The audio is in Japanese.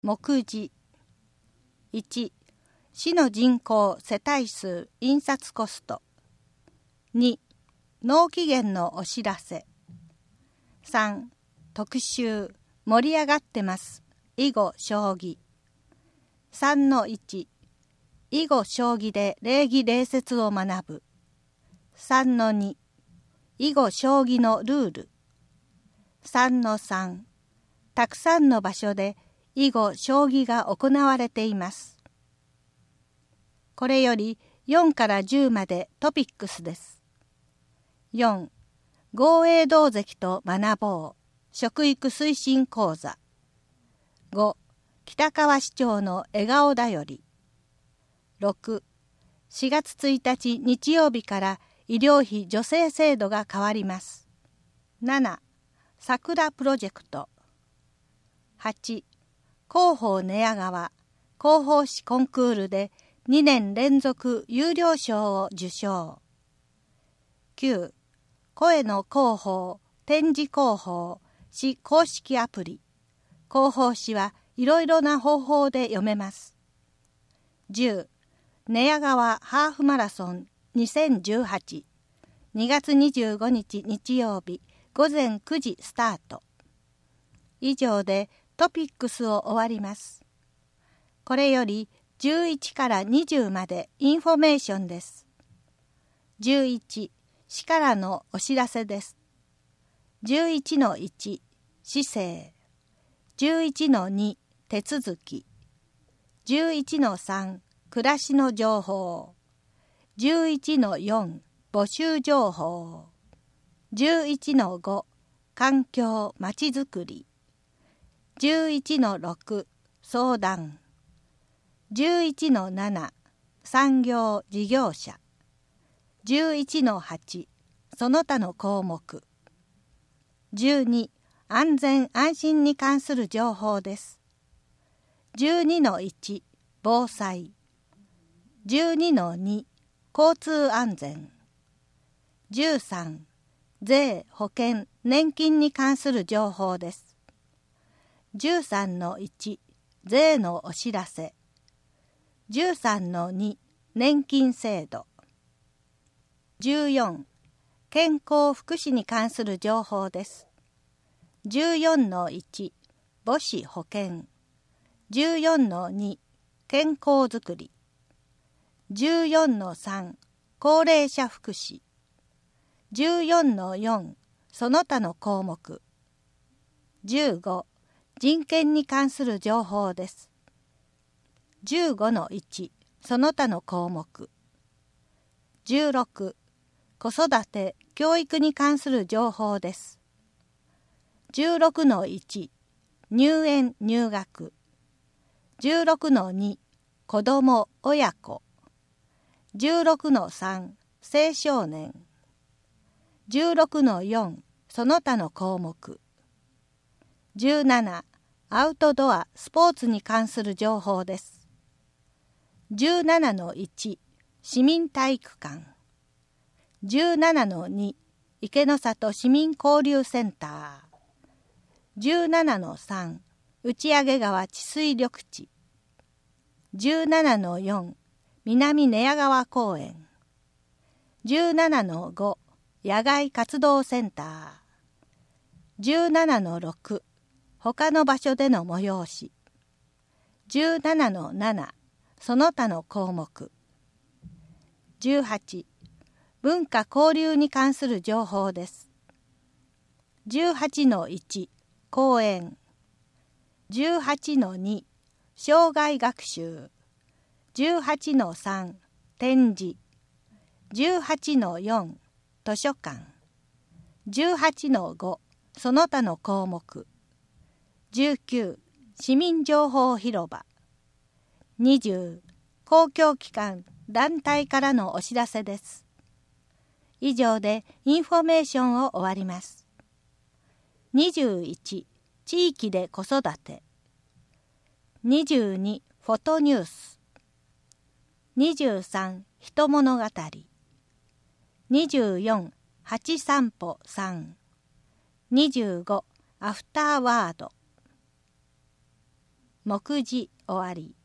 目次。1、市の人口世帯数印刷コスト。2、納期限のお知らせ。3、特集盛り上がってます囲碁将棋。3-1、囲碁将棋で礼儀礼節を学ぶ。3-2、囲碁将棋のルール。3-3、たくさんの場所で囲碁将棋が行われています。これより4から10までトピックスです。4、豪栄道関と学ぼう食育推進講座。5、北川市長の笑顔だより。6、4月1日日曜日から医療費助成制度が変わります。7、桜プロジェクト。8、広報寝屋川広報誌コンクールで2年連続優良賞を受賞。9、声の広報展示広報市公式アプリ。広報誌はいろいろな方法で読めます。10、寝屋川ハーフマラソン2018 2月25日日曜日午前9時スタート。以上でトピックスを終わります。これより11から20までインフォメーションです。11、市からのお知らせです。11-1、市政。11-2、手続き。11-3、暮らしの情報。11-4、募集情報。11-5、環境まちづくり。11-6、相談。11-7、産業事業者。11-8、その他の項目。12、安全安心に関する情報です。12-1、防災。12-2、交通安全。13、税保険年金に関する情報です。13-1、税のお知らせ。13-2、年金制度。14、健康福祉に関する情報です。14-1、母子保険。14-2、健康づくり。14-3、高齢者福祉。14-4、その他の項目。15、人権に関する情報です。15-1、その他の項目。16、子育て・教育に関する情報です。16-1、入園・入学。16-2、子ども・親子。16-3、青少年。16-4、その他の項目。17、アウトドア・スポーツに関する情報です。17-1、市民体育館。17-2、池の里市民交流センター。17-3、打上川治水緑地。17-4、南寝屋川公園。17-5、野外活動センター。17-6、他の場所での催し。17-7、その他の項目。18、文化交流に関する情報です。18-1、講演。18-2、生涯学習。18-3、展示。18-4、図書館。18-5、その他の項目。19、市民情報広場。20、公共機関・団体からのお知らせです。以上でインフォメーションを終わります。21、地域で子育て。22、フォトニュース。23、人物語。24、八散歩3。25、アフターワード。 目次終わり。